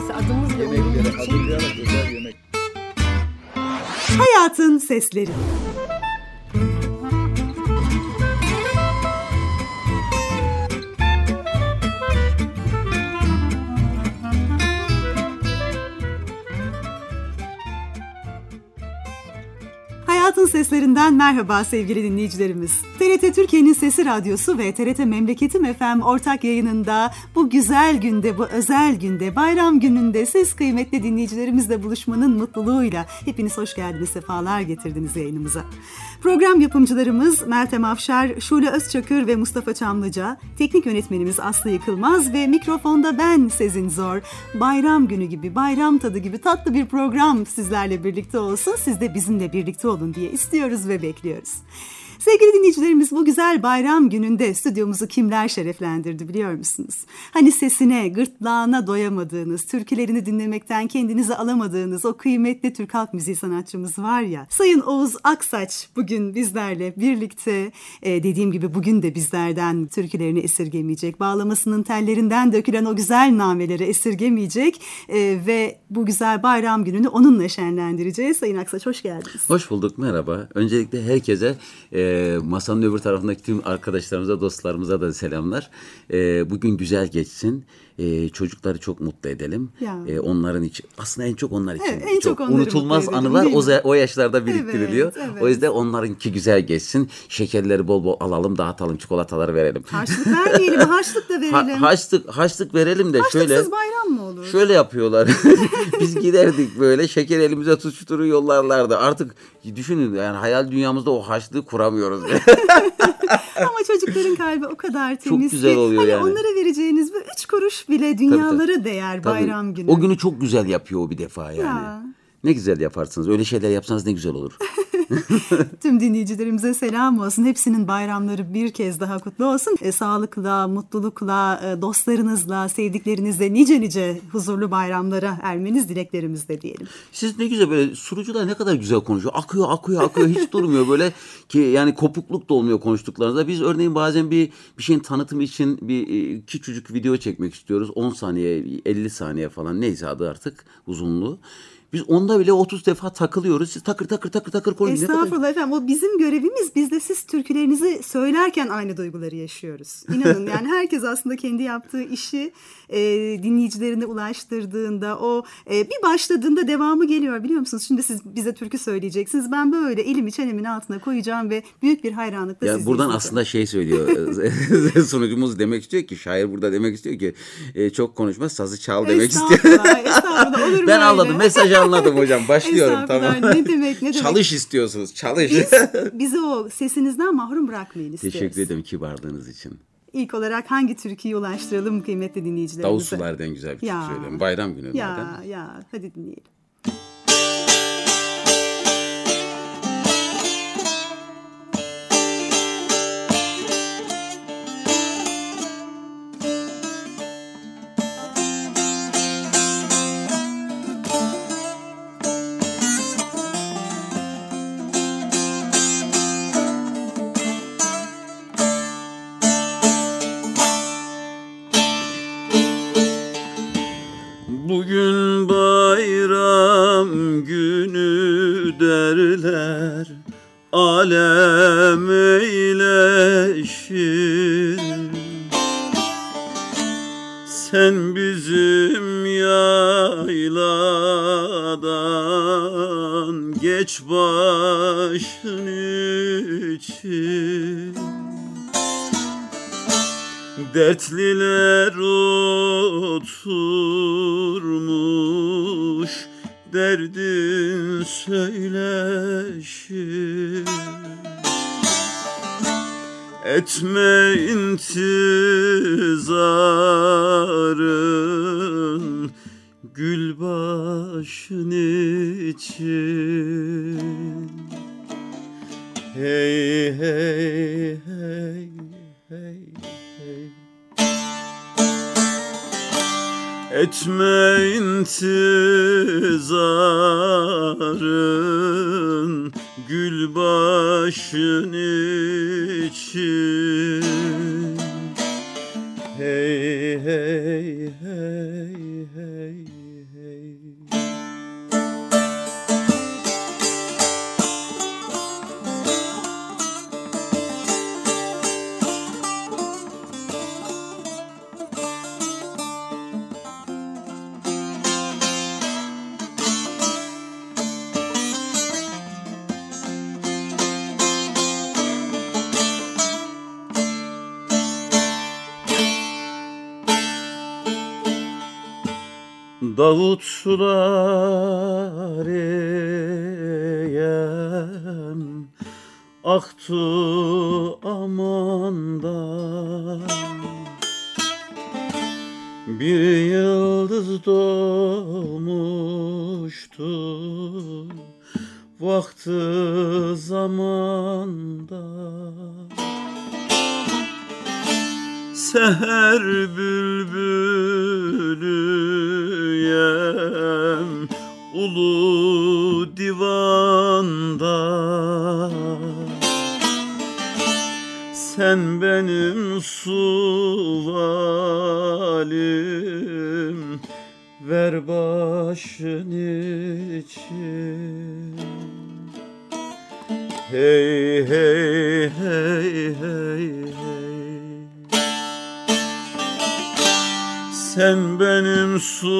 Neyse adımız bile Yemekleri hazırlayarak özel yemek. Hayatın sesleri. Hayatın seslerinden merhaba sevgili dinleyicilerimiz. TRT Türkiye'nin Sesi Radyosu ve TRT Memleketim FM ortak yayınında bu güzel günde, bu özel günde, bayram gününde siz kıymetli dinleyicilerimizle buluşmanın mutluluğuyla hepiniz hoş geldiniz, sefalar getirdiniz yayınımıza. Program yapımcılarımız Meltem Afşar, Şule Özçakır ve Mustafa Çamlıca, teknik yönetmenimiz Aslı Yıkılmaz ve mikrofonda ben Sezin Zor. Bayram günü gibi, bayram tadı gibi tatlı bir program sizlerle birlikte olsun. Siz de bizimle birlikte olun diye istiyoruz ve bekliyoruz. Sevgili dinleyicilerimiz, bu güzel bayram gününde stüdyomuzu kimler şereflendirdi biliyor musunuz? Hani sesine, gırtlağına doyamadığınız, türkülerini dinlemekten kendinizi alamadığınız o kıymetli Türk halk müziği sanatçımız var ya. Sayın Oğuz Aksaç bugün bizlerle birlikte, dediğim gibi bugün de bizlerden türkülerini esirgemeyecek. Bağlamasının tellerinden dökülen o güzel nameleri esirgemeyecek ve bu güzel bayram gününü onunla şenlendireceğiz. Sayın Aksaç hoş geldiniz. Hoş bulduk, merhaba. Öncelikle herkese masanın öbür tarafındaki tüm arkadaşlarımıza, dostlarımıza da selamlar. Bugün güzel geçsin. Çocukları çok mutlu edelim. Onların için. Aslında en çok onlar için. Evet, en çok unutulmaz anılar o yaşlarda biriktiriliyor. Evet. O yüzden onlarınki güzel geçsin. Şekerleri bol bol alalım, dağıtalım, çikolataları verelim. Harçlık vermeyelim, harçlık da verelim. Haçlık verelim de Harçlıksız şöyle. bayram mı olur? Şöyle yapıyorlar. Biz giderdik böyle, şeker elimize tutuşturur yollarlardı. Artık düşünün, yani hayal dünyamızda o haçlığı kuramıyoruz. Ama çocukların kalbi o kadar temiz. Çok güzel oluyor hani yani. Onlara vereceğiniz bu 3 kuruş bile dünyalara değer bayram günü. O günü çok güzel yapıyor o bir defa yani. Ya. Ne güzel yaparsınız. Öyle şeyler yapsanız ne güzel olur. Tüm dinleyicilerimize selam olsun. Hepsinin bayramları bir kez daha kutlu olsun. Sağlıkla, mutlulukla, dostlarınızla, sevdiklerinizle nice huzurlu bayramlara ermeniz dileklerimizle diyelim. Siz ne güzel böyle, sunucular ne kadar güzel konuşuyor. Akıyor hiç durmuyor böyle ki, yani kopukluk da olmuyor konuştuklarınızda. Biz örneğin bazen bir şeyin tanıtımı için bir küçücük video çekmek istiyoruz. 10 saniye, 50 saniye falan, neyse adı artık uzunluğu. Biz onda bile 30 defa takılıyoruz. Siz takır konuşuyorsunuz. Estağfurullah efendim. O bizim görevimiz. Biz de siz türkülerinizi söylerken aynı duyguları yaşıyoruz. İnanın yani herkes aslında kendi yaptığı işi dinleyicilerine ulaştırdığında, o bir başladığında devamı geliyor biliyor musunuz? Şimdi siz bize türkü söyleyeceksiniz. Ben böyle elimi çenemin altına koyacağım ve büyük bir hayranlıkla sizi buradan izleyeceğim. aslında söylüyor. Sunucumuz demek istiyor ki, şair burada demek istiyor ki çok konuşma, sazı çal demek istiyor. Estağfurullah. Olur mu Ben öyle? anladım. Mesajı anladım hocam. Başlıyorum, tamam. Ne demek? Çalış istiyorsunuz. Çalış. Bizi o sesinizden mahrum bırakmayın istiyoruz. Teşekkür ederim kibarlığınız için. İlk olarak hangi türküyü ulaştıralım kıymetli dinleyicilerimize? Davul Sular'dan güzel bir türkü söyleyeyim. Bayram günü zaten. Hadi dinleyelim. Bugün bayram günü derler, alem eyleşir. Sen bizim yayladan geç başın için. Dertliler oturmuş, derdin söyleşir. Etme intizarın gül başın için. Hey hey hey hey hey. Etme intizarın gül başın için. Hey hey hey hey hey. Davutlar eğem aktı amandan, bir yıldız doğmuştu vakti zamanda. Seher bülbülüyem ulu divanda, sen benim suvalim, ver başın için. Hey hey hey hey hey, sen benim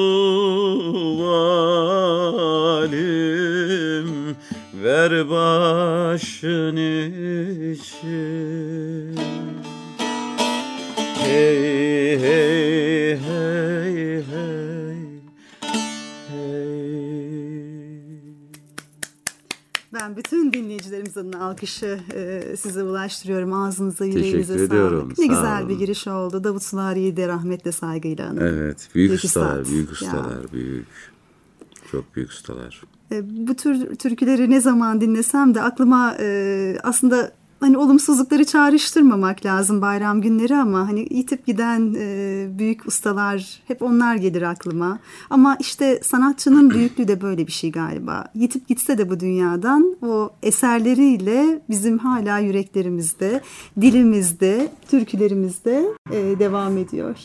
suvalim, ver başın için. Hey hey hey hey hey. Ben bütün dinleyicilerimiz adına alkışı size ulaştırıyorum. Ağzınıza, yüreğinize Teşekkür ediyorum. sağlık. Ne Sağ güzel olun. bir giriş oldu. Davut Sulari'yi de rahmetle, saygıyla anın. Evet, büyük Büyük ustalar, üstad. büyük Ya. ustalar, büyük. Çok büyük ustalar. Bu tür türküleri ne zaman dinlesem de aklıma aslında hani olumsuzlukları çağrıştırmamak lazım bayram günleri, ama hani yitip giden büyük ustalar, hep onlar gelir aklıma. Ama işte sanatçının büyüklüğü de böyle bir şey galiba. Yitip gitse de bu dünyadan, o eserleriyle bizim hala yüreklerimizde, dilimizde, türkülerimizde devam ediyor.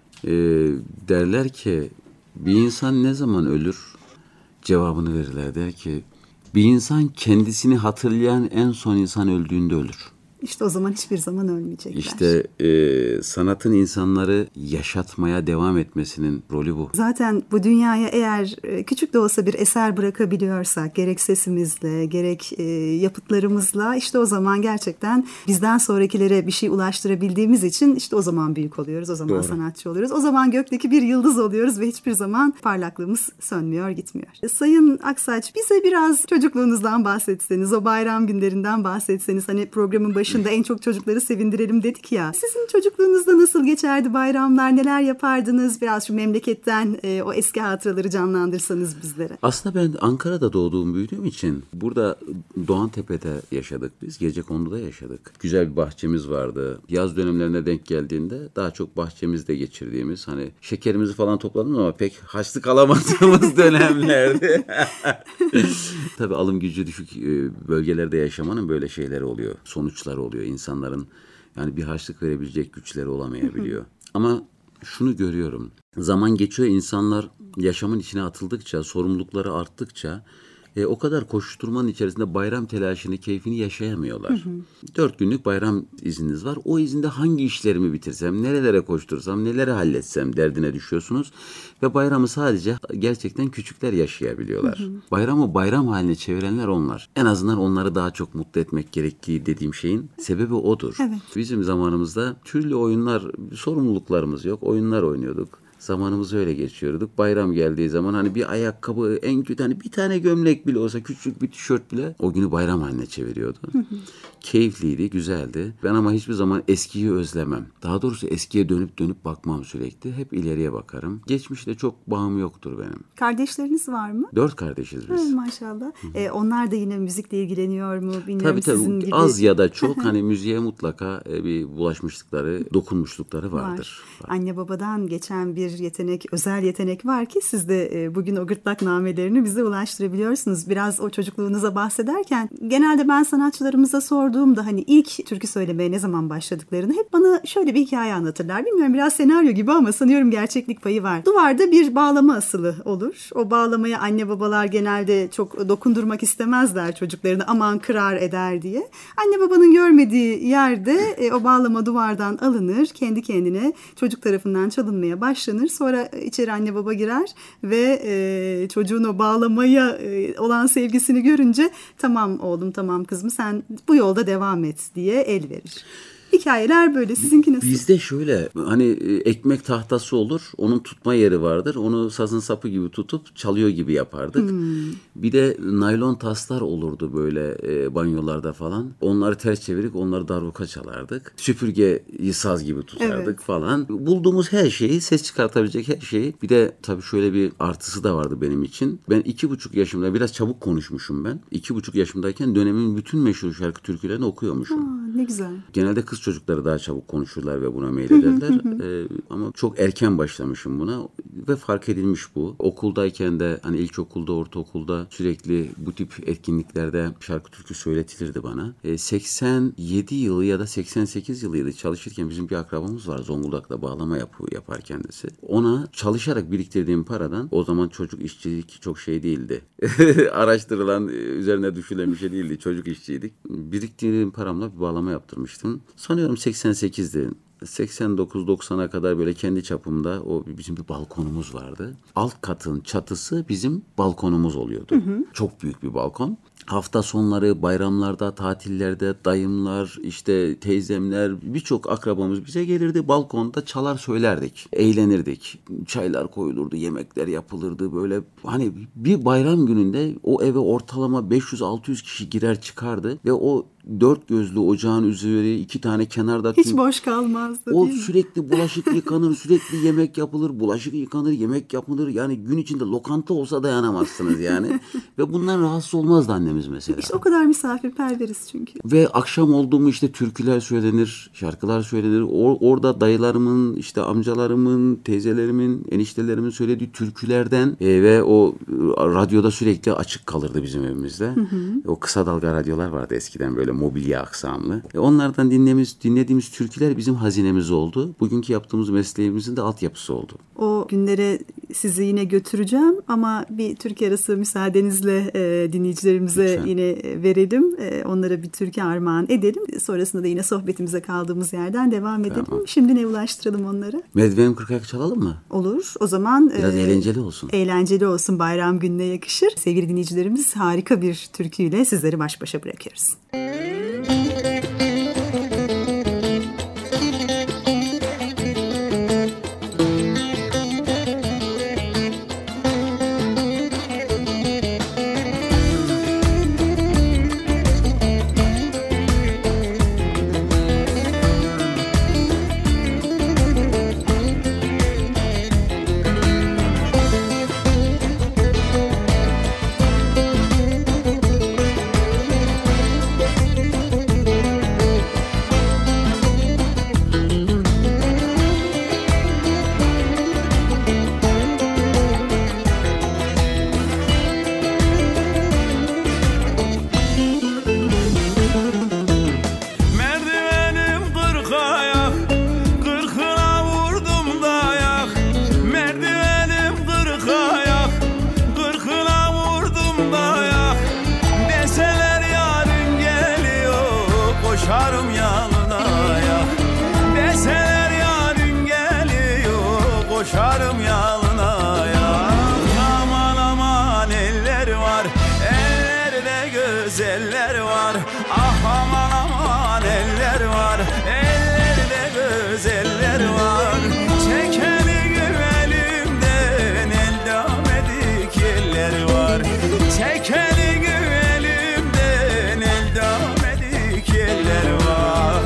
Derler ki bir insan ne zaman ölür? Cevabını verirler, der ki bir insan kendisini hatırlayan en son insan öldüğünde ölür. İşte o zaman hiçbir zaman ölmeyecekler. İşte sanatın insanları yaşatmaya devam etmesinin rolü bu. Zaten bu dünyaya eğer küçük de olsa bir eser bırakabiliyorsak, gerek sesimizle, gerek yapıtlarımızla, işte o zaman gerçekten bizden sonrakilere bir şey ulaştırabildiğimiz için işte o zaman büyük oluyoruz, o zaman Doğru. sanatçı oluyoruz. O zaman gökteki bir yıldız oluyoruz ve hiçbir zaman parlaklığımız sönmüyor, gitmiyor. Sayın Aksaç, bize biraz çocukluğunuzdan bahsetseniz, o bayram günlerinden bahsetseniz, hani programın başında en çok çocukları sevindirelim dedik ya. Sizin çocukluğunuzda nasıl geçerdi bayramlar, neler yapardınız? Biraz şu memleketten o eski hatıraları canlandırsanız bizlere. Aslında ben Ankara'da doğduğum, büyüdüğüm için burada Doğantepe'de yaşadık biz. Gecekondu'da yaşadık. Güzel bir bahçemiz vardı. Yaz dönemlerine denk geldiğinde daha çok bahçemizde geçirdiğimiz, hani şekerimizi falan topladım ama pek harçlık alamadığımız dönemlerdi. Tabii alım gücü düşük bölgelerde yaşamanın böyle şeyleri oluyor. Sonuçları oluyor. İnsanların yani bir harçlık verebilecek güçleri olamayabiliyor. Ama şunu görüyorum. Zaman geçiyor, insanlar yaşamın içine atıldıkça, sorumlulukları arttıkça o kadar koşturmanın içerisinde bayram telaşını, keyfini yaşayamıyorlar. 4 günlük bayram izniniz var. O izinde hangi işlerimi bitirsem, nerelere koştursam, neleri halletsem derdine düşüyorsunuz. Ve bayramı sadece gerçekten küçükler yaşayabiliyorlar. Bayramı bayram haline çevirenler onlar. En azından onları daha çok mutlu etmek gerektiği dediğim şeyin sebebi odur. Evet. Bizim zamanımızda türlü oyunlar, sorumluluklarımız yok. Oyunlar oynuyorduk. Zamanımızı öyle geçiyorduk. Bayram geldiği zaman hani bir ayakkabı, en kötü hani bir tane gömlek bile olsa, küçük bir tişört bile o günü bayram haline çeviriyordu. Keyifliydi, güzeldi. Ben ama hiçbir zaman eskiyi özlemem. Daha doğrusu eskiye dönüp bakmam sürekli. Hep ileriye bakarım. Geçmişte çok bağım yoktur benim. Kardeşleriniz var mı? 4 kardeşiz biz. Maşallah. Onlar da yine müzikle ilgileniyor mu? Bilmiyorum, Tabii sizin gibi. az ya da çok hani müziğe mutlaka bir bulaşmışlıkları, dokunmuşlukları vardır. Anne babadan geçen bir yetenek, özel yetenek var ki siz de bugün o gırtlak namelerini bize ulaştırabiliyorsunuz. Biraz o çocukluğunuza bahsederken genelde ben sanatçılarımıza sorduğumda hani ilk türkü söylemeye ne zaman başladıklarını hep bana şöyle bir hikaye anlatırlar. Bilmiyorum, biraz senaryo gibi ama sanıyorum gerçeklik payı var. Duvarda bir bağlama asılı olur. O bağlamaya anne babalar genelde çok dokundurmak istemezler çocuklarını, aman kırar eder diye. Anne babanın görmediği yerde o bağlama duvardan alınır, kendi kendine çocuk tarafından çalınmaya başlanır. Sonra içeri anne baba girer ve çocuğun o bağlamaya olan sevgisini görünce tamam oğlum, tamam kızım, sen bu yolda devam et diye el verir. hikayeler böyle. Sizinki nasıl? Bizde şöyle hani ekmek tahtası olur, onun tutma yeri vardır. Onu sazın sapı gibi tutup çalıyor gibi yapardık. Bir de naylon taslar olurdu böyle banyolarda falan. Onları ters çevirip onları darbuka çalardık. Süpürgeyi saz gibi tutardık falan. Bulduğumuz her şeyi, ses çıkartabilecek her şeyi. Bir de tabii şöyle bir artısı da vardı benim için. Ben 2,5 yaşımda, biraz çabuk konuşmuşum ben. 2,5 yaşımdayken dönemin bütün meşhur şarkı türkülerini okuyormuşum. Ne güzel. Genelde kız çocukları daha çabuk konuşurlar ve buna meylederler. Ama çok erken başlamışım buna ve fark edilmiş bu. Okuldayken de hani ilkokulda, ortaokulda sürekli bu tip etkinliklerde şarkı türkü söyletilirdi bana. 87 yılı ya da 88 yılıydı, çalışırken bizim bir akrabamız var, Zonguldak'ta bağlama yapar kendisi. Ona çalışarak biriktirdiğim paradan, o zaman çocuk işçilik çok şey değildi. Araştırılan, üzerine düşülen bir şey değildi. Çocuk işçiydik. Biriktirdiğim paramla bir bağlama yaptırmıştım. Sanıyorum 88'di. 89-90'a kadar böyle kendi çapımda bizim bir balkonumuz vardı. Alt katın çatısı bizim balkonumuz oluyordu. Çok büyük bir balkon. Hafta sonları, bayramlarda, tatillerde dayımlar, işte teyzemler, birçok akrabamız bize gelirdi. Balkonda çalar söylerdik, eğlenirdik. Çaylar koyulurdu, yemekler yapılırdı. Böyle hani bir bayram gününde o eve ortalama 500-600 kişi girer çıkardı ve o 4 gözlü ocağın üzeri 2 tane kenarda... Hiç boş kalmazdı o değil mi? sürekli bulaşık yıkanır, sürekli yemek yapılır, bulaşık yıkanır, yemek yapılır. Yani gün içinde lokanta olsa dayanamazsınız yani. Ve bundan rahatsız olmazdı annemiz mesela. İşte o kadar misafirperveriz çünkü. Ve akşam oldu mu işte türküler söylenir, şarkılar söylenir. Orada dayılarımın, işte amcalarımın, teyzelerimin, eniştelerimin söylediği türkülerden ve o radyoda sürekli açık kalırdı bizim evimizde. O kısa dalga radyolar vardı eskiden, böyle mobilya aksamlı. Onlardan dinlediğimiz türküler bizim hazinemiz oldu. Bugünkü yaptığımız mesleğimizin de altyapısı oldu. O günlere sizi yine götüreceğim ama bir türkü arası müsaadenizle dinleyicilerimize Lütfen. yine verelim. Onlara bir türkü armağan edelim. Sonrasında da yine sohbetimize kaldığımız yerden devam edelim. Tamam. Şimdi ne ulaştıralım onları? Merdivenim 40 ayak çalalım mı? Olur. O zaman Biraz eğlenceli olsun. Eğlenceli olsun. Bayram gününe yakışır. Sevgili dinleyicilerimiz, harika bir türküyle sizleri baş başa bırakıyoruz. koşarım yanına ya. Deseler yarın geliyor, koşarım yanına ya. Aman aman eller var, ellerde güzeller var. Ah aman aman eller var, ellerde güzeller var. Çekeli güvelimden eldam edik eller var. Çekeli güvelimden eldam edik eller var.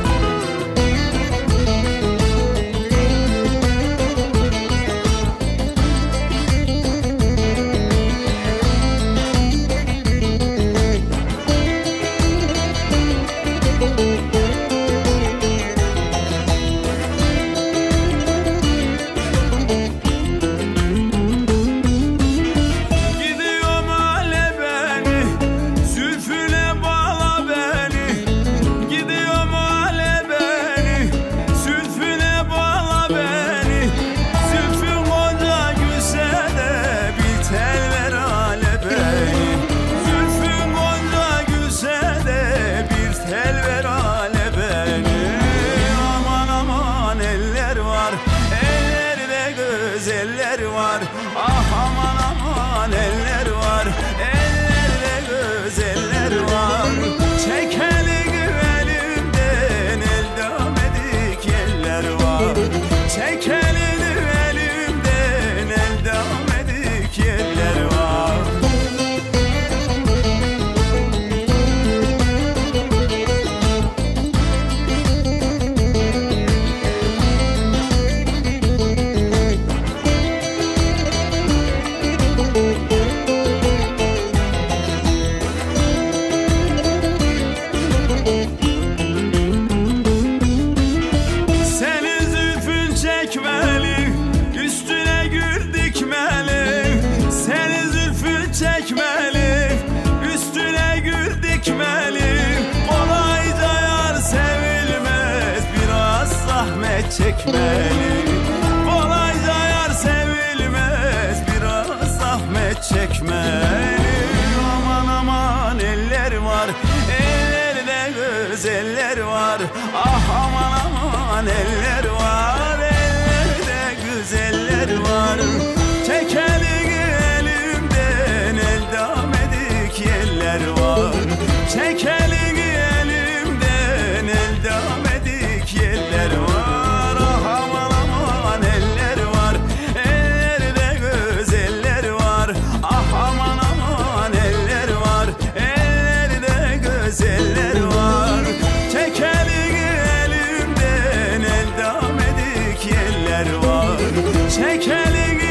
çekmeli. Kolayca yar sevilmez, biraz zahmet çekmeli. Aman aman eller var, ellerde güzeller var. Ah aman aman eller var, ellerde güzeller var. Çek elini elimden, eldam edik yeller var. Çek elini elimden, eldam edik yeller var. Ah aman aman eller var, ellerde güzeller var. Ah aman aman eller var, ellerde güzeller var. Çek elini elimden, eldam edik yeller var. Çek elini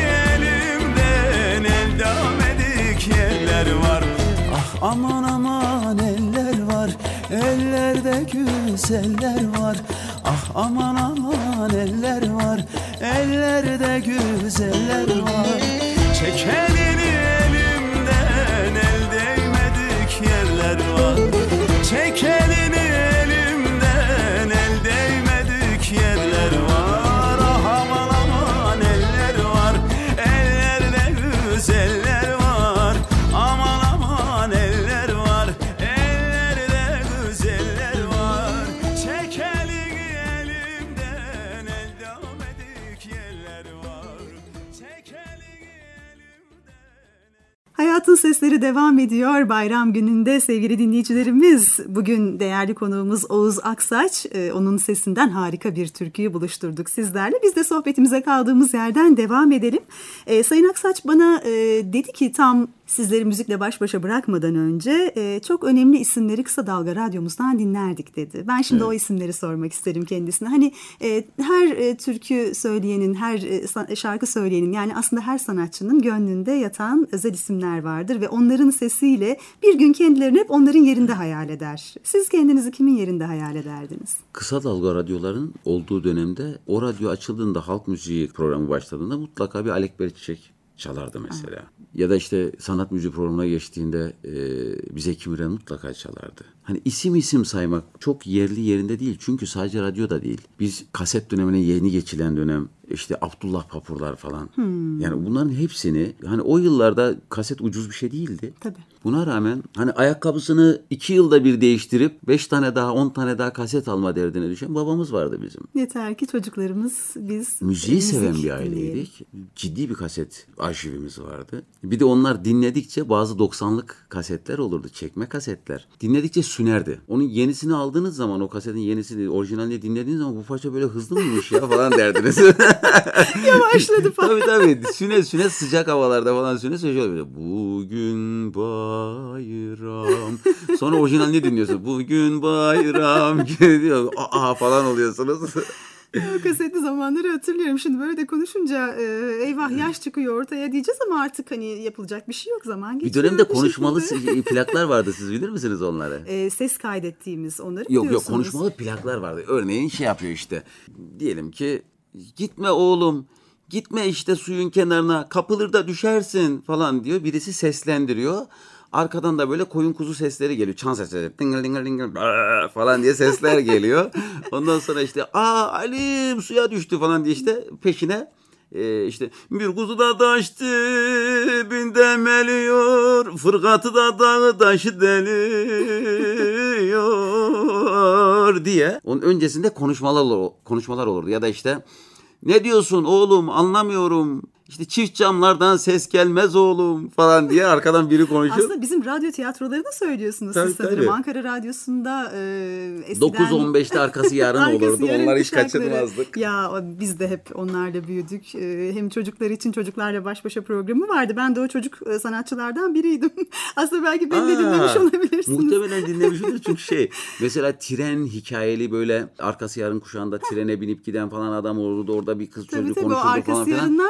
elimden, eldam edik yeller var. Ah aman aman eller var, ellerde güzeller var. Ah aman aman eller var, ellerde güzeller var. Çek elini elimden, el değmedik yerler var. Çek elini elimden, el değmedik yerler var. Ah aman aman eller var, ellerde güzeller var. Aman aman eller var, ellerde güzeller var. Çek elini elimden, eldam edik yerler var. Çek elini elimden. Hayatın Sesleri devam ediyor. Bayram gününde sevgili dinleyicilerimiz, bugün değerli konuğumuz Oğuz Aksaç. Onun sesinden harika bir türküyü buluşturduk sizlerle. Biz de sohbetimize kaldığımız yerden devam edelim. Sayın Aksaç bana dedi ki tam sizleri müzikle baş başa bırakmadan önce çok önemli isimleri Kısa Dalga Radyomuzdan dinlerdik dedi. Ben şimdi o isimleri sormak isterim kendisine. Hani her türkü söyleyenin, her şarkı söyleyenin, yani aslında her sanatçının gönlünde yatan özel isimler vardır ve onların sesiyle bir gün kendilerini hep onların yerinde hayal eder. Siz kendinizi kimin yerinde hayal ederdiniz? Kısa dalga radyoların olduğu dönemde o radyo açıldığında, halk müziği programı başladığında mutlaka bir Alekber Çiçek çalardı mesela. Ya da işte sanat müziği programına geçtiğinde bir Zeki Müren mutlaka çalardı. Hani isim saymak çok yerli yerinde değil. Çünkü sadece radyo da değil. Biz kaset dönemine yeni geçilen dönem, işte Abdullah Papurlar falan. Yani bunların hepsini, hani o yıllarda kaset ucuz bir şey değildi. Tabii. Buna rağmen hani ayakkabısını 2 yılda bir değiştirip 5 tane daha 10 tane daha kaset alma derdine düşen babamız vardı bizim. Yeter ki çocuklarımız biz Müziği seven müzik bir aileydik. dinleyelim. Ciddi bir kaset arşivimiz vardı. Bir de onlar dinledikçe bazı 90'lık kasetler olurdu. Çekme kasetler. Dinledikçe sünerdi. Onun yenisini aldığınız zaman, o kasetin yenisini orijinalini dinlediğiniz zaman bu parça böyle hızlı mıymış ya falan derdiniz. Yavaşladı falan. Tabii. Süne sıcak havalarda falan süne şöyle. Bugün bayram. Sonra orijinalini dinliyorsun. Bugün bayram diyor. Aa falan oluyorsunuz. O kasetli zamanları hatırlıyorum. Şimdi böyle de konuşunca eyvah yaş çıkıyor ortaya diyeceğiz ama artık hani yapılacak bir şey yok, zaman Bir geçiyor. dönemde konuşmalı plaklar vardı, siz bilir misiniz onları? Ses kaydettiğimiz onları Yok biliyorsunuz. konuşmalı plaklar vardı. Örneğin şey yapıyor işte. Diyelim ki gitme oğlum, gitme işte suyun kenarına, kapılır da düşersin falan diyor. Birisi seslendiriyor. Arkadan da böyle koyun kuzu sesleri geliyor. Çan sesleri. Dingil dingil dingil falan diye sesler geliyor. Ondan sonra işte Alim suya düştü falan diye işte peşine işte bir kuzu da taştı binden meliyor, fırkatı da dağı taşı deliyor diye. Onun öncesinde konuşmalar olurdu. Ya da işte ne diyorsun oğlum, anlamıyorum. İşte çift camlardan ses gelmez oğlum falan diye arkadan biri konuşuyor. Aslında bizim radyo tiyatrolarını söylüyorsunuz siz sanırım. Tabii. Ankara Radyosu'nda eskiden... 9-15'te arkası yarın olurdu. Onları hiç kuşakları. kaçırmazdık. Ya biz de hep onlarla büyüdük. Hem çocuklar için Çocuklarla Baş Başa programı vardı. Ben de o çocuk sanatçılardan biriydim. Aslında belki beni de dinlemiş olabilirsiniz. Muhtemelen dinlemişimdir çünkü mesela tren hikayeli, böyle arkası yarın kuşağında trene binip giden falan adam olurdu. Orada bir kız çocuk Tabii konuşurdu o arkası falan filan. yarınlar da çok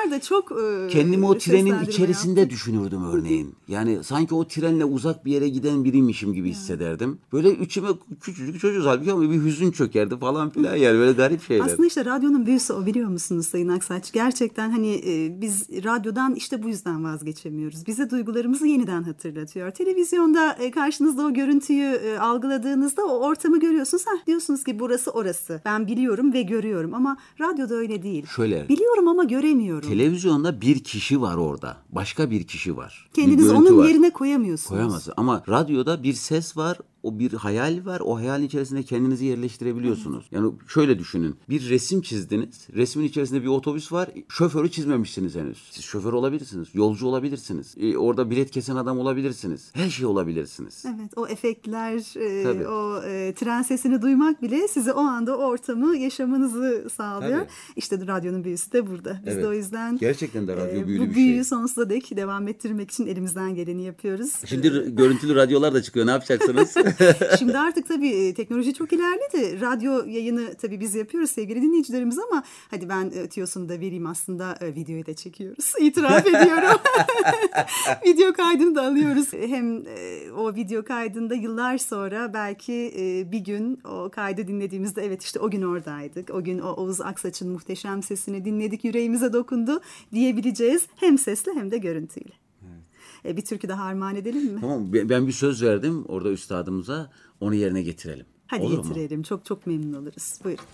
çok kendimi o trenin seslendirme içerisinde yaptık. düşünürdüm örneğin. Yani sanki o trenle uzak bir yere giden biriymişim gibi hissederdim. Böyle içime küçücük çocuğuz halbuki ama bir hüzün çökerdi falan filan yani böyle garip şeyler. Aslında işte radyonun büyüsü o, biliyor musunuz Sayın Aksaç? Gerçekten hani biz radyodan işte bu yüzden vazgeçemiyoruz. Bize duygularımızı yeniden hatırlatıyor. Televizyonda karşınızda o görüntüyü algıladığınızda o ortamı görüyorsunuz. Diyorsunuz ki burası orası. Ben biliyorum ve görüyorum ama radyoda öyle değil. Şöyle. Biliyorum ama göremiyorum. Televizyonda bir kişi var orada. Başka bir kişi var. Kendinizi Bir görüntü onun var. yerine koyamıyorsunuz. Koyamazsın. Ama radyoda bir ses var. O bir hayal var. O hayalin içerisinde kendinizi yerleştirebiliyorsunuz. Yani şöyle düşünün. Bir resim çizdiniz. Resmin içerisinde bir otobüs var. Şoförü çizmemişsiniz henüz. Siz şoför olabilirsiniz. Yolcu olabilirsiniz. Orada bilet kesen adam olabilirsiniz. Her şey olabilirsiniz. Evet, o efektler, Tabii. o tren sesini duymak bile size o anda o ortamı yaşamanızı sağlıyor. Tabii. İşte radyonun büyüsü de burada. Biz Evet. de o yüzden Gerçekten de radyo büyülü bu bir büyüyü şey. sonsuza dek devam ettirmek için elimizden geleni yapıyoruz. Şimdi görüntülü radyolar da çıkıyor. Ne yapacaksınız? Şimdi artık tabii teknoloji çok ilerledi. Radyo yayını tabii biz yapıyoruz sevgili dinleyicilerimiz ama hadi ben tüyosunu da vereyim, aslında videoyu da çekiyoruz. İtiraf ediyorum. Video kaydını da alıyoruz. Hem o video kaydında yıllar sonra belki bir gün o kaydı dinlediğimizde evet işte o gün oradaydık. O gün o Oğuz Aksaç'ın muhteşem sesini dinledik, yüreğimize dokundu diyebileceğiz. Hem sesle hem de görüntüyle. Bir türkü daha armağan edelim mi? Tamam, ben bir söz verdim orada üstadımıza, onu yerine getirelim. Hadi Olur mu? getirelim. Çok çok memnun oluruz. Buyurun.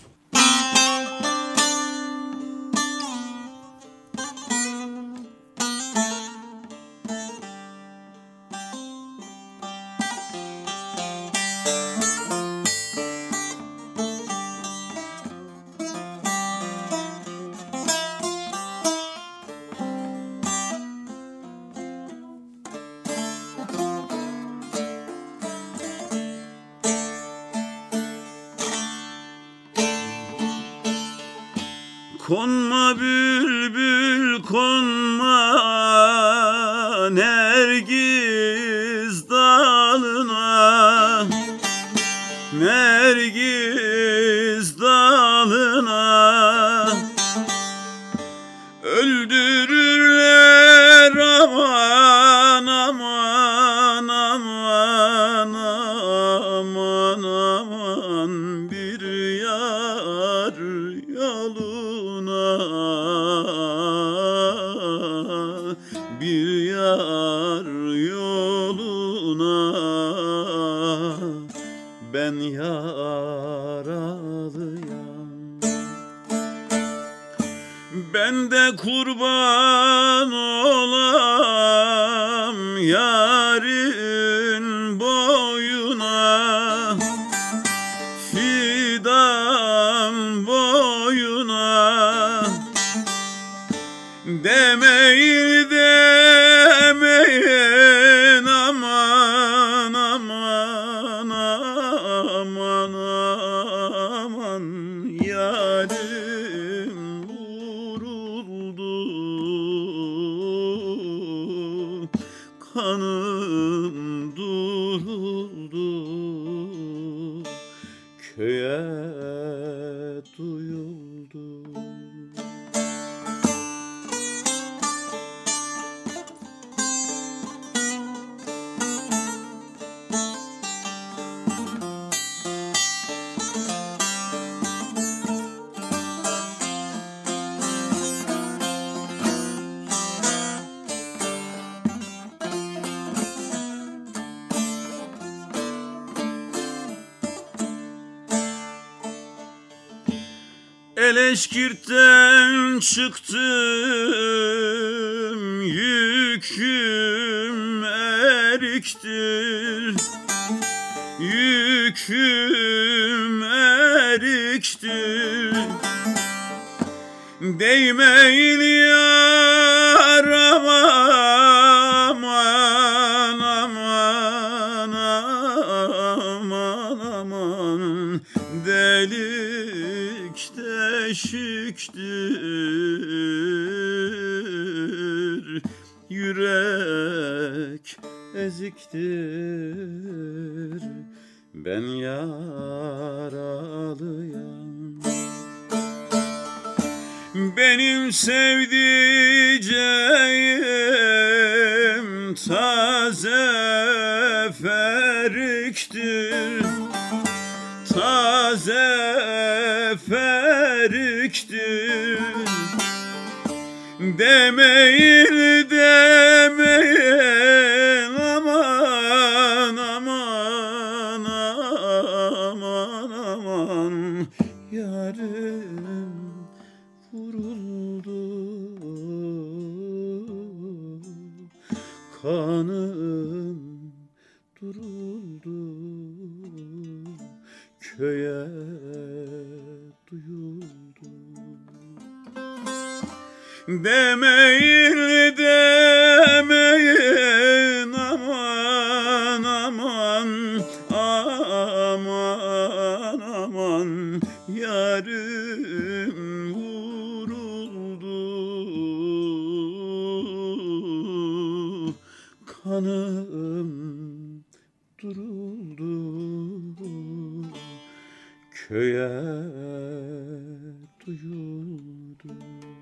Konma bülbül konma Nergiz dalına, Nergiz dalına, öldürürler aman aman aman aman aman bir yar yoluna, bir yar yoluna, ben yaralıyam. Ben de kurban olam yarın boyuna, fidan boyuna. Demeyin demeyin aman aman aman aman, yarim vuruldu, kanım duruldu, köye duyuldu. Eleşkirt'ten çıktım, yüküm eriktir, yüküm eriktir. Değmeyin yar aman aman aman aman, delik deşiktir, yürek eziktir, ben yaralıyam. benim sevdiceğim taze feriktir, taze feriktir. Demeyin demeyin aman aman aman aman, yarım vuruldu, kanım duruldu, köye duyuldu. Demeyin demeyin aman aman aman aman, yarım vuruldu, kanım duruldu, köye duyuldu.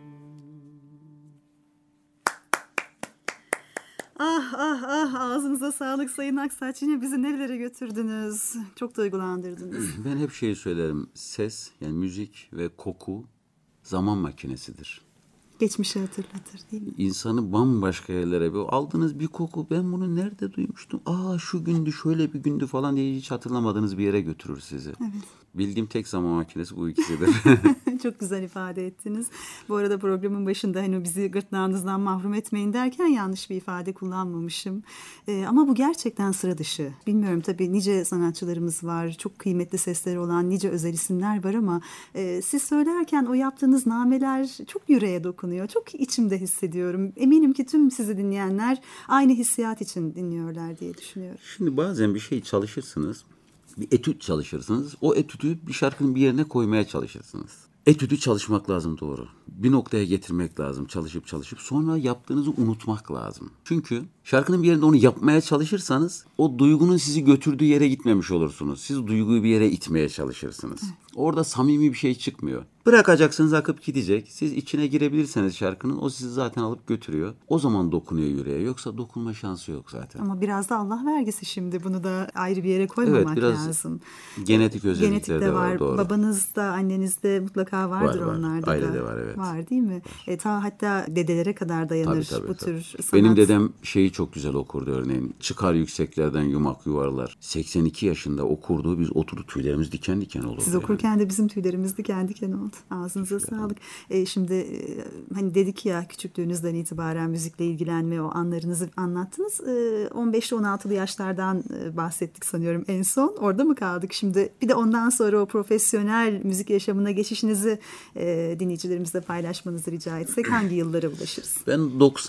Ah ah ah, ağzınıza sağlık Sayın Aksaç, yine bizi nerelere götürdünüz. Çok duygulandırdınız. Ben hep şeyi söylerim. Ses, yani müzik ve koku zaman makinesidir. Geçmişi hatırlatır değil mi? İnsanı bambaşka yerlere, aldığınız bir koku, ben bunu nerede duymuştum? Aa, şu gündü, şöyle bir gündü falan diye hiç hatırlamadığınız bir yere götürür sizi. Evet. Bildiğim tek zaman makinesi bu ikisidir. Çok güzel ifade ettiniz. Bu arada programın başında hani bizi gırtlağınızdan mahrum etmeyin derken yanlış bir ifade kullanmamışım. Ama bu gerçekten sıra dışı. Bilmiyorum, tabii nice sanatçılarımız var. Çok kıymetli sesleri olan nice özel isimler var ama siz söylerken o yaptığınız nameler çok yüreğe dokunuyor. Çok içimde hissediyorum. Eminim ki tüm sizi dinleyenler aynı hissiyat için dinliyorlar diye düşünüyorum. Şimdi bazen bir şey çalışırsınız. Bir etüt çalışırsınız. O etütü bir şarkının bir yerine koymaya çalışırsınız. Etütü çalışmak lazım, doğru. Bir noktaya getirmek lazım, çalışıp sonra yaptığınızı unutmak lazım. Çünkü şarkının bir yerinde onu yapmaya çalışırsanız o duygunun sizi götürdüğü yere gitmemiş olursunuz. Siz duyguyu bir yere itmeye çalışırsınız. Orada samimi bir şey çıkmıyor. Bırakacaksınız, akıp gidecek. Siz içine girebilirseniz şarkının, o sizi zaten alıp götürüyor. O zaman dokunuyor yüreğe. Yoksa dokunma şansı yok zaten. Ama biraz da Allah vergisi şimdi. Bunu da ayrı bir yere koymamak evet, biraz lazım. Genetik özellikleri Genetik de var. Doğru. Babanızda, annenizde mutlaka vardır var. onlarda Ailede da. var, evet. Var değil mi? Ta hatta dedelere kadar dayanır Tabii. bu tür sanat. Benim dedem şeyi çok güzel okurdu örneğin. Çıkar yükseklerden yumak yuvarlar. 82 yaşında okurdu. Biz oturup tüylerimiz diken diken olurdu. Siz okurken de bizim tüylerimiz diken diken oldu. Ağzınıza sağlık. Şimdi hani dedik ya, küçüklüğünüzden itibaren müzikle ilgilenme, o anlarınızı anlattınız. 15'li 16'lı yaşlardan bahsettik sanıyorum en son. Orada mı kaldık şimdi? Bir de ondan sonra o profesyonel müzik yaşamına geçişinizi dinleyicilerimizle paylaşmanızı rica etsek hangi yıllara ulaşırız? Ben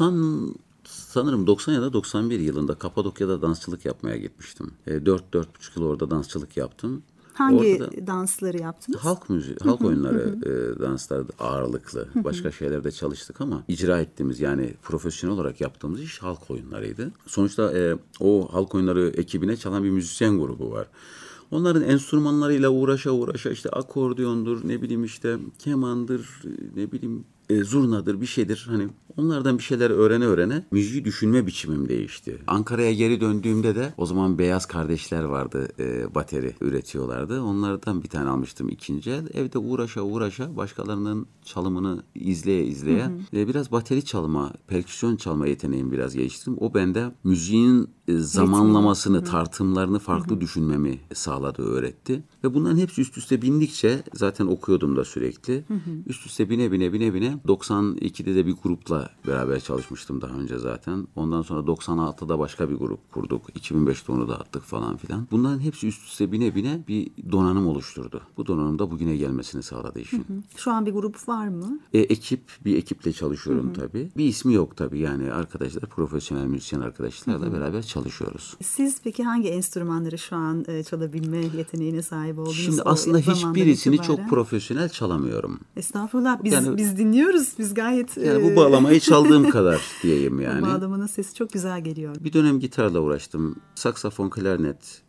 sanırım 90 ya da 91 yılında Kapadokya'da dansçılık yapmaya gitmiştim. 4,5 yıl orada dansçılık yaptım. Hangi dansları yaptınız? Halk müziği, halk oyunları danslar ağırlıklı. Başka şeylerde çalıştık ama icra ettiğimiz, yani profesyonel olarak yaptığımız iş halk oyunlarıydı. Sonuçta o halk oyunları ekibine çalan bir müzisyen grubu var. Onların enstrümanlarıyla uğraşa işte akordiyondur, ne bileyim işte kemandır, ne bileyim zurnadır, bir şeydir. Hani onlardan bir şeyler öğrene müziği düşünme biçimim değişti. Ankara'ya geri döndüğümde de o zaman Beyaz Kardeşler vardı, bateri üretiyorlardı. Onlardan bir tane almıştım ikinci el. Evde uğraşa başkalarının çalımını izleye biraz bateri çalma, perküsyon çalma yeteneğimi biraz geliştirdim. O bende müziğin zamanlamasını, tartımlarını farklı düşünmemi sağladı, öğretti. Ve bunların hepsi üst üste bindikçe, zaten okuyordum da sürekli. Üst üste bine 92'de de bir grupla beraber çalışmıştım daha önce zaten. Ondan sonra 96'da başka bir grup kurduk. 2005'te onu dağıttık falan filan. Bunların hepsi üst üste bine bir donanım oluşturdu. Bu donanım da bugüne gelmesini sağladı işin. Şu an bir grup var mı? Bir ekiple çalışıyorum tabii. Bir ismi yok tabii, yani arkadaşlar, profesyonel müzisyen arkadaşlarla beraber çalışıyoruz. Siz peki hangi enstrümanları şu an çalabilme yeteneğine sahip oldunuz? Şimdi aslında hiçbirisini çok profesyonel çalamıyorum. Estağfurullah, biz dinliyoruz. Biz gayet... Yani bu bağlamayı çaldığım kadar diyeyim yani. Bu bağlamanın sesi çok güzel geliyor. Bir dönem gitarla uğraştım. Saksafon, klarnet,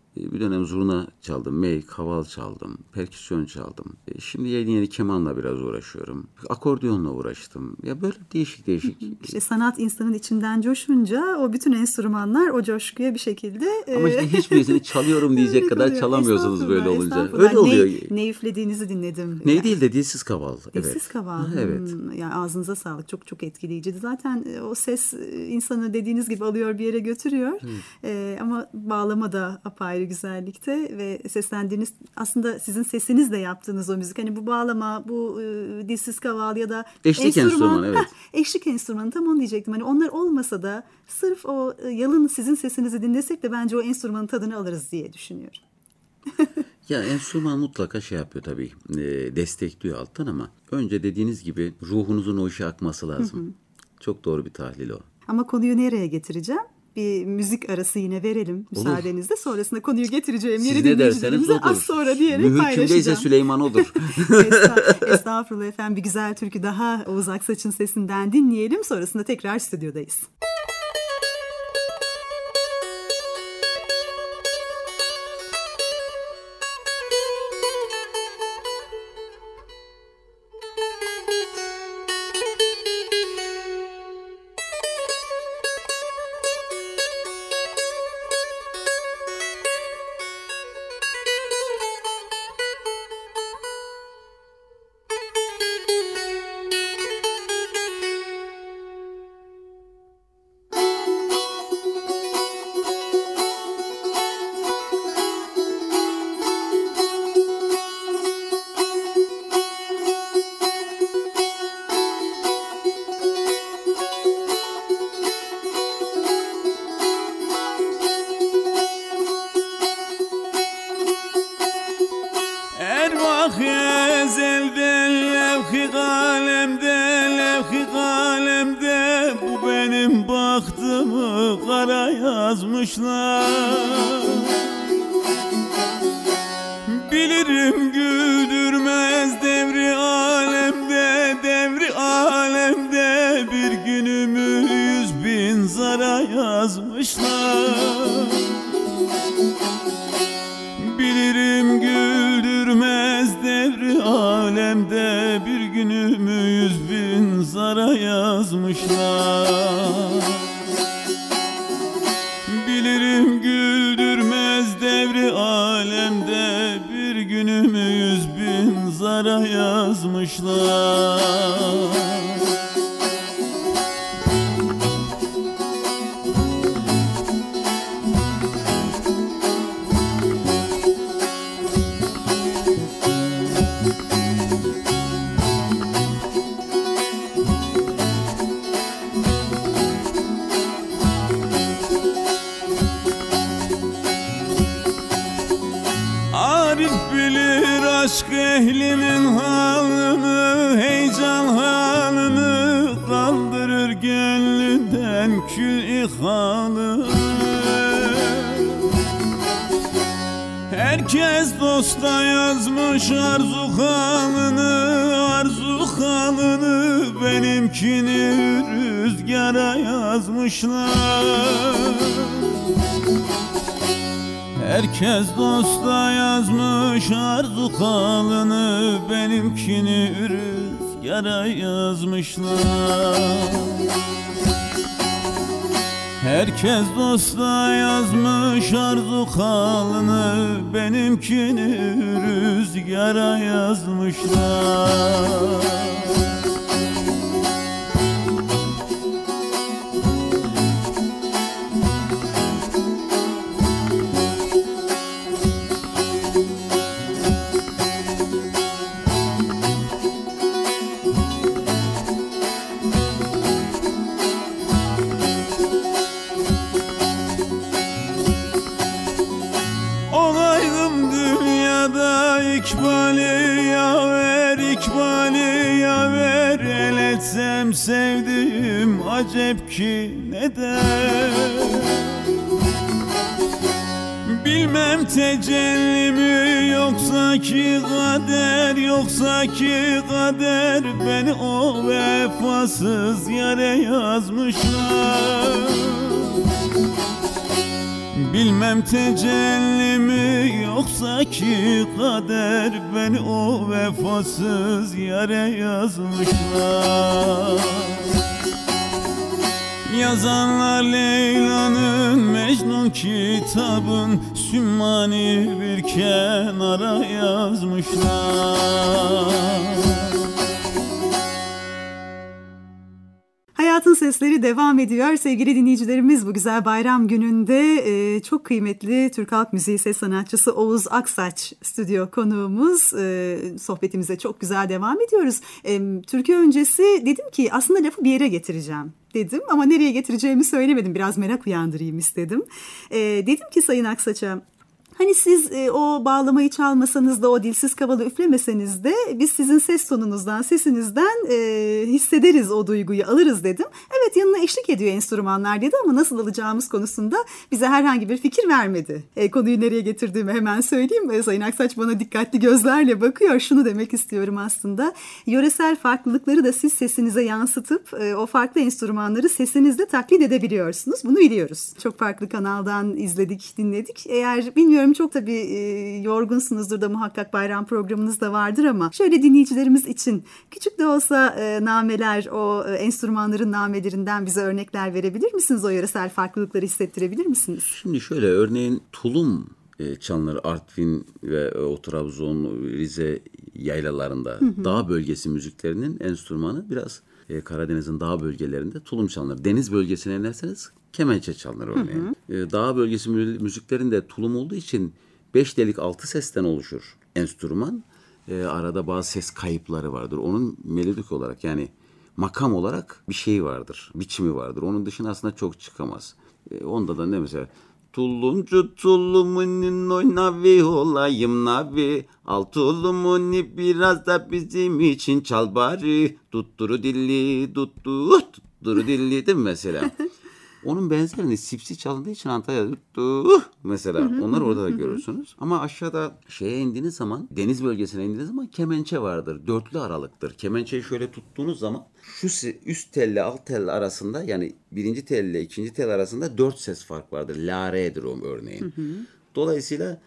Bir dönem zurna çaldım, mey, kaval çaldım, perküsyon çaldım. Şimdi yeni kemanla biraz uğraşıyorum. Akordiyonla uğraştım. Ya böyle değişik. İşte sanat insanın içinden coşunca o bütün enstrümanlar o coşkuya bir şekilde... Ama işte hiçbirisini çalıyorum diyecek kadar oluyor. çalamıyorsunuz böyle olunca. Estağfurullah. Öyle oluyor. Ne üflediğinizi dinledim. Ney değil de dilsiz kaval. Dilsiz Evet. kaval. Evet. Yani ağzınıza sağlık. Çok çok etkileyiciydi. Zaten o ses insanı dediğiniz gibi alıyor, bir yere götürüyor. Ama bağlama da apayrı güzellikte ve seslendiğiniz, aslında sizin sesinizle yaptığınız o müzik. Hani bu bağlama, bu dilsiz kaval ya da Eşlik enstrümanı, evet. Eşlik enstrümanı, tam onu diyecektim. Hani onlar olmasa da sırf o yalın sizin sesinizi dinlesek de bence o enstrümanın tadını alırız diye düşünüyorum. Ya enstrüman mutlaka şey yapıyor tabii, destekliyor alttan, ama önce dediğiniz gibi ruhunuzun o işe akması lazım. Çok doğru bir tahlil o. Ama konuyu nereye getireceğim? Bir müzik arası yine verelim müsaadenizle. Sonrasında konuyu getireceğim yeri Siz ne derseniz dinleyicilerimize odur. az sonra diyerek Mühürkümdeyse paylaşacağım. Süleyman odur. Estağfurullah efendim, bir güzel türkü daha Oğuz Aksaç'ın sesinden dinleyelim. Sonrasında tekrar stüdyodayız. Ervah ezelden levh-i kalemde bu benim bahtımı kara yazmışlar. Bilirim güldürmez devri alemde bir günümü 100.000 zara yazmışlar. Bilirim güldürmez devri alemde bir günümü 100.000 zara yazmışlar. Bilirim güldürmez devri alemde bir günümü 100.000 zara yazmışlar. Arif bilir aşk ehlinin halını, heyecan halını, kaldırır gönlünden kül ihalını. Herkes dosta yazmış arzu halını, benimkini rüzgara yazmışlar. Herkes dosta yazmış arzu halını, benimkini rüzgara yazmışlar. Herkes dosta yazmış arzu halını, benimkini rüzgara yazmışlar. Olaydım dünyada ikbali yaver, el etsem sevdiğim acep ki neden? Bilmem tecelli mi yoksa ki kader, beni o vefasız yere yazmışlar. Bilmem tecelli mi yoksa ki kader beni o vefasız yare yazmışlar. Yazanlar Leyla'nın Mecnun kitabın sümmani bir kenara yazmışlar. Hayatın Sesleri devam ediyor. Sevgili dinleyicilerimiz, bu güzel bayram gününde çok kıymetli Türk Halk Müziği ses sanatçısı Oğuz Aksaç stüdyo konuğumuz. Sohbetimize çok güzel devam ediyoruz. Türkü öncesi dedim ki aslında lafı bir yere getireceğim dedim ama nereye getireceğimi söylemedim. Biraz merak uyandırayım istedim. Dedim ki Sayın Aksaç'a, hani siz o bağlamayı çalmasanız da, o dilsiz kavalı üflemeseniz de biz sizin ses tonunuzdan, sesinizden hissederiz o duyguyu, alırız dedim. Evet, yanına eşlik ediyor enstrümanlar dedi ama nasıl alacağımız konusunda bize herhangi bir fikir vermedi. Konuyu nereye getirdiğimi hemen söyleyeyim. Sayın Aksaç bana dikkatli gözlerle bakıyor. Şunu demek istiyorum aslında. Yöresel farklılıkları da siz sesinize yansıtıp o farklı enstrümanları sesinizle taklit edebiliyorsunuz. Bunu biliyoruz. Çok farklı kanaldan izledik, dinledik. Eğer bilmiyorum, çok tabii yorgunsunuzdur da muhakkak, bayram programınız da vardır ama şöyle dinleyicilerimiz için küçük de olsa nameler, o enstrümanların namelerinden bize örnekler verebilir misiniz? O yöresel farklılıkları hissettirebilir misiniz? Şimdi şöyle, örneğin tulum çalınır Artvin ve o Trabzon, Rize yaylalarında. Dağ bölgesi müziklerinin enstrümanı biraz Karadeniz'in dağ bölgelerinde tulum çalınır. Deniz bölgesine inerseniz kemençe çalınır örneğin. Dağ bölgesi müziklerinde tulum olduğu için 5 delik 6 sesten oluşur enstrüman. Arada bazı ses kayıpları vardır. Onun melodik olarak, yani makam olarak bir şey vardır, biçimi vardır. Onun dışına aslında çok çıkamaz. Onda da ne mesela? Tulumcu tulumun oynavi olayım navi, al tulumuni biraz da bizim için çal bari, tutturu dilli tutturu dilli, değil mi mesela? Onun benzerini sipsi çalındığı için Antalya'da mesela onları orada da görürsünüz. Ama aşağıda şeye indiğiniz zaman, deniz bölgesine indiğiniz zaman kemençe vardır. Dörtlü aralıktır. Kemençeyi şöyle tuttuğunuz zaman şu üst telle alt telle arasında, yani birinci telle ikinci tel arasında 4 ses fark vardır. La re'dir o örneğin. Dolayısıyla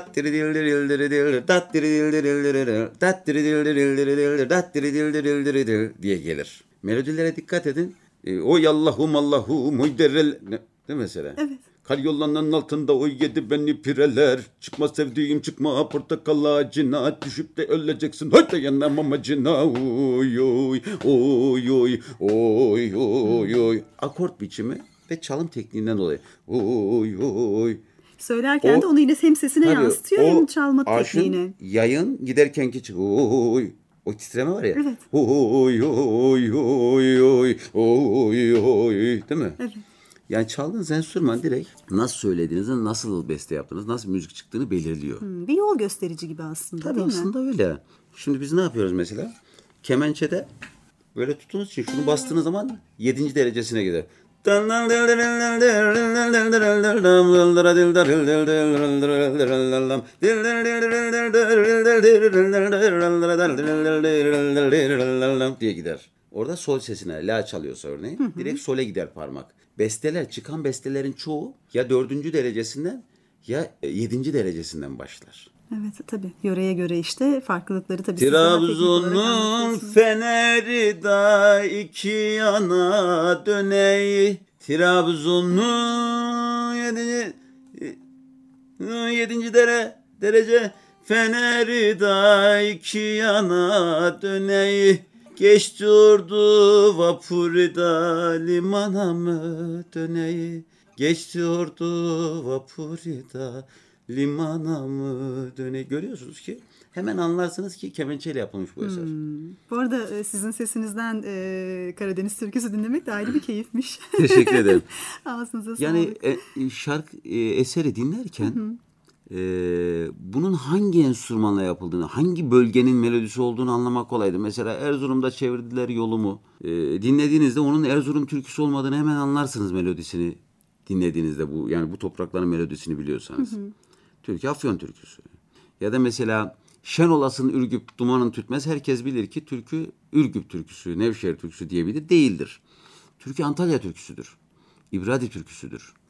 diye gelir. Melodilere dikkat edin. O yallahum Allahum oy derel, değil mesela? Evet. Kar yollarının altında oy yedi beni pireler. Çıkma sevdiğim çıkma portakal ağacına, düşüp de öleceksin. Haydi yanamam acına. Oy oy oy oy oy oy oy. Akort biçimi ve çalım tekniğinden dolayı. Oy oy. Söylerken de onu yine hem sesine yansıtıyor hem çalma tekniğine. Yayın giderkenki oy. O titreme var ya. Evet. Oy oy oy oy oy oy, değil mi? Evet. Yani çaldığınız enstrüman direkt nasıl söylediğinizi, nasıl beste yaptığınız, nasıl müzik çıktığını belirliyor. Bir yol gösterici gibi aslında, tabii, değil mi? aslında öyle. Şimdi biz ne yapıyoruz mesela? Kemençede böyle tuttuğunuz için şunu bastığınız zaman 7. derecesine gider. diye gider. Orada sol sesine, la çalıyorsa örneğin direkt sole gider parmak. Besteler, çıkan bestelerin çoğu ya 4. derecesinden ya 7. derecesinden başlar. Evet, tabii. Yöreye göre işte farklılıkları tabii. Trabzon'un feneri da iki yana döneyi. Trabzon'un 7. derece feneri da iki yana döneyi. Geç durdu vapuru da limana mı döneyi. Geç durdu vapuru da limana mı döneyi. Görüyorsunuz ki hemen anlarsınız ki kemençeyle yapılmış bu eser. Bu arada sizin sesinizden Karadeniz türküsü dinlemek de ayrı bir keyifmiş. Teşekkür ederim. Ağzınıza sağlık. Yani eseri dinlerken bunun hangi enstrümanla yapıldığını, hangi bölgenin melodisi olduğunu anlamak kolaydı. Mesela Erzurum'da çevirdiler yolumu. Dinlediğinizde onun Erzurum türküsü olmadığını hemen anlarsınız melodisini dinlediğinizde, yani bu toprakların melodisini biliyorsanız. Türkü Afyon türküsü. Ya da mesela Şen olasın Ürgüp dumanın tütmez, herkes bilir ki türkü Ürgüp türküsü, Nevşehir türküsü diyebilir. Değildir. Türkü Antalya türküsüdür. İbradi türküsüdür.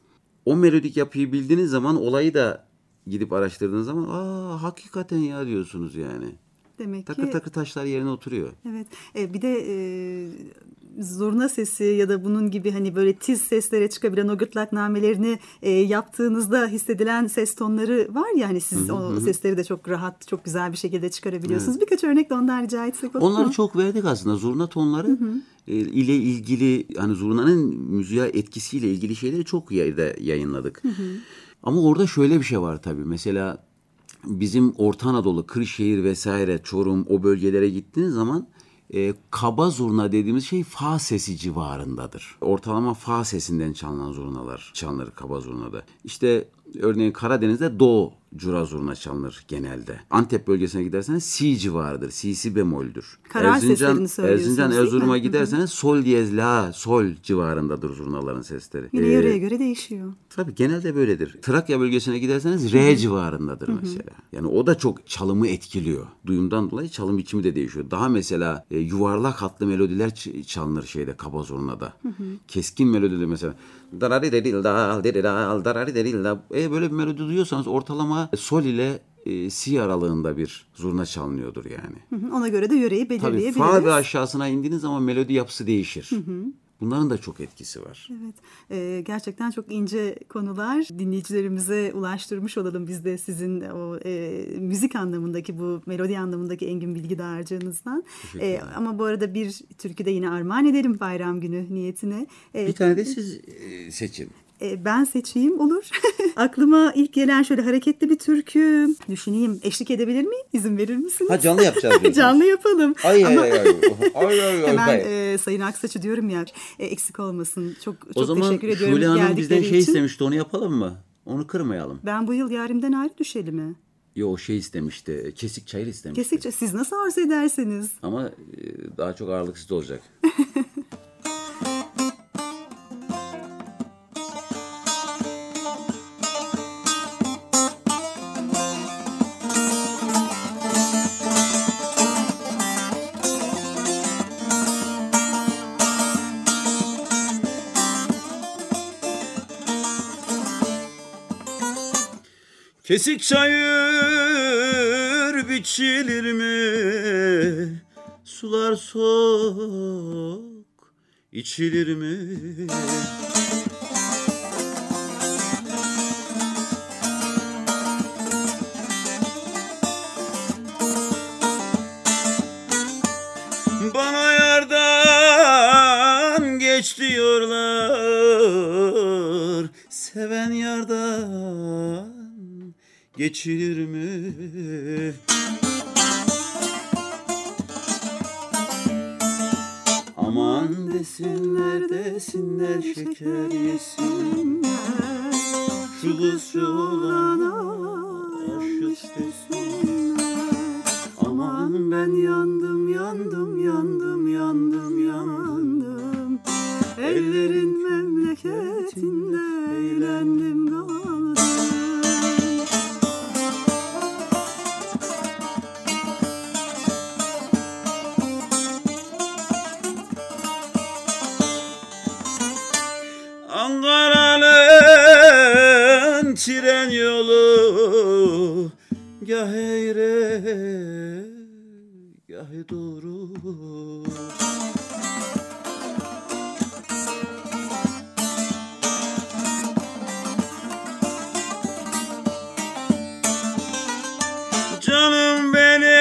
o melodik yapıyı bildiğiniz zaman olayı da gidip araştırdığınız zaman hakikaten ya diyorsunuz yani. Demek takır ki takır taşlar yerine oturuyor. evet. Bir de zurna sesi ya da bunun gibi hani böyle tiz seslere çıkabilen o gırtlaknamelerini yaptığınızda hissedilen ses tonları var ya hani siz o sesleri de çok rahat, çok güzel bir şekilde çıkarabiliyorsunuz. Evet. Birkaç örnek de ondan rica etsek olur mu? Onları çok verdik aslında. Zurna tonları ile ilgili hani zurnanın müziğe etkisiyle ilgili şeyleri çok yerde yayınladık. Ama orada şöyle bir şey var tabii. Mesela bizim Orta Anadolu, Kırşehir vesaire, Çorum o bölgelere gittiğiniz zaman kaba zurna dediğimiz şey fa sesi civarındadır. Ortalama fa sesinden çalınan zurnalar çalınır kaba zurnada. İşte örneğin Karadeniz'de do cura zurna çalınır genelde. Antep bölgesine giderseniz si civarıdır. Si bemoldür. Karar seslerini söylüyorsunuz. Erzincan, Erzurum'a giderseniz sol diyez la sol civarındadır zurnaların sesleri. Yine yöreye göre değişiyor. Tabii genelde böyledir. Trakya bölgesine giderseniz re civarındadır mesela. Yani o da çok çalımı etkiliyor. Duyumdan dolayı çalım biçimi de değişiyor. Daha mesela yuvarlak hatlı melodiler çalınır şeyde kaba zurnada. Keskin melodiler mesela. Böyle bir melodi duyuyorsanız ortalama sol ile si aralığında bir zurna çalınıyordur yani. Ona göre de yöreyi belirleyebiliriz. Tabii fa ve aşağısına indiğiniz zaman melodi yapısı değişir. Bunların da çok etkisi var. Evet, gerçekten çok ince konular. Dinleyicilerimize ulaştırmış olalım biz de sizin o müzik anlamındaki, bu melodi anlamındaki engin bilgi dağarcığınızdan. Ama bu arada bir türkü de yine armağan edelim bayram günü niyetine. Bir tane de siz seçin. Ben seçeyim, olur. Aklıma ilk gelen şöyle hareketli bir türkü. Düşüneyim, eşlik edebilir miyim? İzin verir misiniz? Ha, canlı yapacağız diyorsunuz. Canlı yapalım. Ay. Hemen Sayın Aksaç'ı diyorum ya, eksik olmasın. Çok teşekkür ediyorum. O zaman Şule Hanım bizden için. istemişti, onu yapalım mı? Onu kırmayalım. Ben bu yıl yarimden ayrı düşeli mi? Yo, istemişti. Kesik çayır istemişti. Kesik çayır. Siz nasıl arzu ederseniz. Ama daha çok ağırlık sizde olacak. Kesik çayır biçilir mi? Sular soğuk içilir mi? Bana yardan geç diyorlar, seven yardan geçilir mi? Aman desinler desinler, şeker yesinler, şu kız şu olana aşık desinler. Aman ben yandım yandım yandım yandım yandım, ellerin memleketinde eğlendim kaldım. Ankara'nın tren yolu gah eğre gah doğru. Canım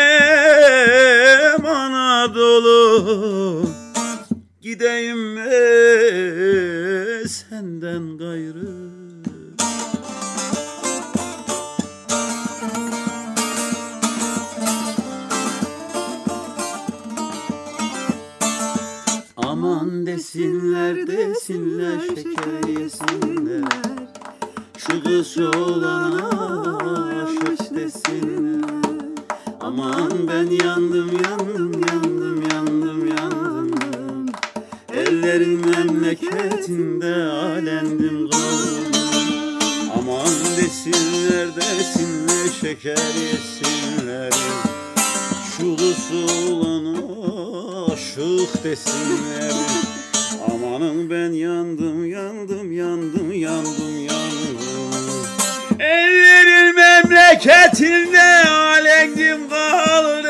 benim Anadolu, gideyim mi senden gayrı? Aman desinler desinler, şeker yesinler, şu kız şu olana aşık desinler. Aman ben yandım yandım yandım yandım yandım, ellerin memleketinde alendim kaldım. Aman desinler desinler, şeker yesinler, şu kız olana aşık desinler. Amanın ben yandım yandım yandım yandım yandım yandım. Ellerin memleketinde alendim kaldım.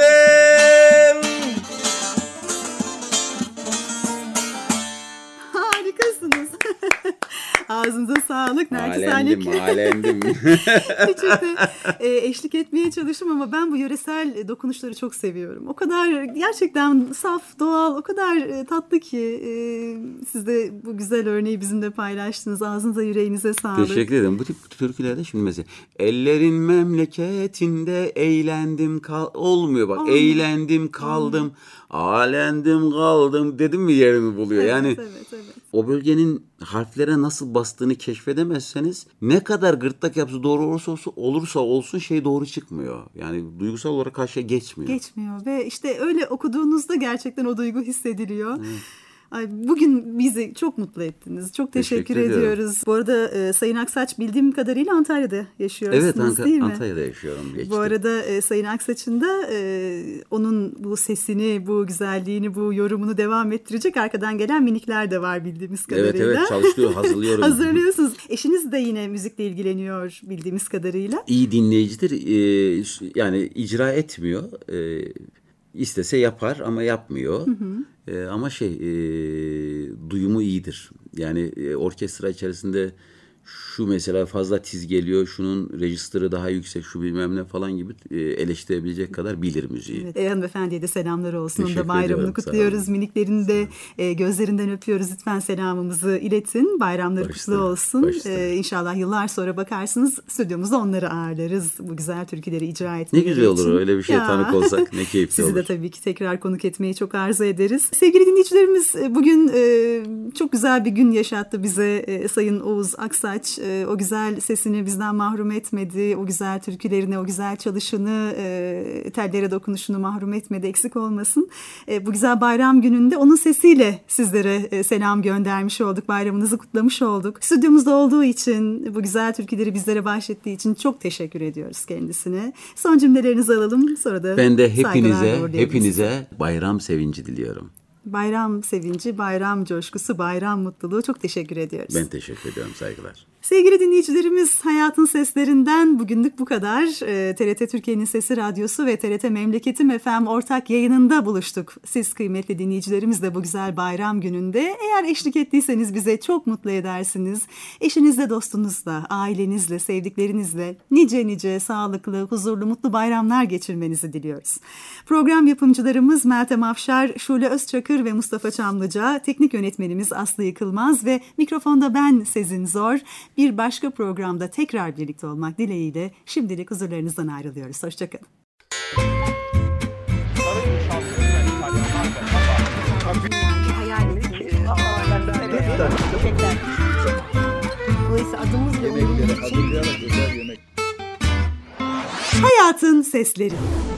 Harikasınız. Ağzınıza sağlık. Alendim. Küçük de eşlik etmeye çalıştım ama ben bu yöresel dokunuşları çok seviyorum. O kadar gerçekten saf, doğal, o kadar tatlı ki siz de bu güzel örneği bizimle paylaştınız. Ağzınıza, yüreğinize sağlık. Teşekkür ederim. Bu tip türkülerde şimdi mesela ellerin memleketinde eğlendim olmuyor bak. Olmuyor. Eğlendim kaldım. Alendim kaldım dedim mi yerini buluyor. Evet, yani evet. O bölgenin harflere nasıl bastığını keşfedemezseniz ne kadar gırtlak yapısı doğru olursa olsun şey doğru çıkmıyor. Yani duygusal olarak karşıya geçmiyor. Geçmiyor ve işte öyle okuduğunuzda gerçekten o duygu hissediliyor. Ay, bugün bizi çok mutlu ettiniz. Çok teşekkür ediyoruz. Bu arada Sayın Aksaç bildiğim kadarıyla Antalya'da yaşıyorsunuz, evet, değil mi? Antalya'da yaşıyorum. Geçti. Bu arada Sayın Aksaç'ın da onun bu sesini, bu güzelliğini, bu yorumunu devam ettirecek arkadan gelen minikler de var bildiğimiz kadarıyla. Evet çalışıyor, hazırlıyorum. Hazırlıyorsunuz. Eşiniz de yine müzikle ilgileniyor bildiğimiz kadarıyla. İyi dinleyicidir. Yani icra etmiyor. İstese yapar ama yapmıyor. Ama duyumu iyidir. Yani orkestra içerisinde şu mesela fazla tiz geliyor, şunun register'ı daha yüksek, şu bilmem ne falan gibi eleştirebilecek kadar bilir müziği. Evet, hanımefendiye de selamlar olsun. Onun da bayramını kutluyoruz. Miniklerini de gözlerinden öpüyoruz. Lütfen selamımızı iletin. Bayramları kutlu olsun. İnşallah yıllar sonra bakarsınız stüdyomuzda onları ağırlarız. Bu güzel türküleri icra etmeleri için. Ne güzel olur öyle bir şeye tanık olsak. Ne keyifli Sizi olur. de tabii ki tekrar konuk etmeyi çok arzu ederiz. Sevgili dinleyicilerimiz, bugün çok güzel bir gün yaşattı bize Sayın Oğuz Aksaç. O güzel sesini bizden mahrum etmedi. O güzel türkülerini, o güzel çalışını, tellere dokunuşunu mahrum etmedi. Eksik olmasın. Bu güzel bayram gününde onun sesiyle sizlere selam göndermiş olduk. Bayramınızı kutlamış olduk. Stüdyomuzda olduğu için, bu güzel türküleri bizlere bahşettiği için çok teşekkür ediyoruz kendisine. Son cümlelerinizi alalım. Sonra da ben de hepinize bayram sevinci diliyorum. Bayram sevinci, bayram coşkusu, bayram mutluluğu. Çok teşekkür ediyoruz. Ben teşekkür ediyorum. Saygılar. Sevgili dinleyicilerimiz, Hayatın Seslerinden bugünlük bu kadar. TRT Türkiye'nin Sesi Radyosu ve TRT Memleketim FM ortak yayınında buluştuk. Siz kıymetli dinleyicilerimizle bu güzel bayram gününde eğer eşlik ettiyseniz bize çok mutlu edersiniz. Eşinizle, dostunuzla, ailenizle, sevdiklerinizle nice sağlıklı, huzurlu, mutlu bayramlar geçirmenizi diliyoruz. Program yapımcılarımız Meltem Afşar, Şule Özçakır ve Mustafa Çamlıca, teknik yönetmenimiz Aslı Yıkılmaz ve mikrofonda ben Sezin Zor. Bir başka programda tekrar birlikte olmak dileğiyle şimdilik huzurlarınızdan ayrılıyoruz. Hoşçakalın. Dolayısıyla adımızla Yemekleri hazırlayarak özel yemek. Hayatın Sesleri.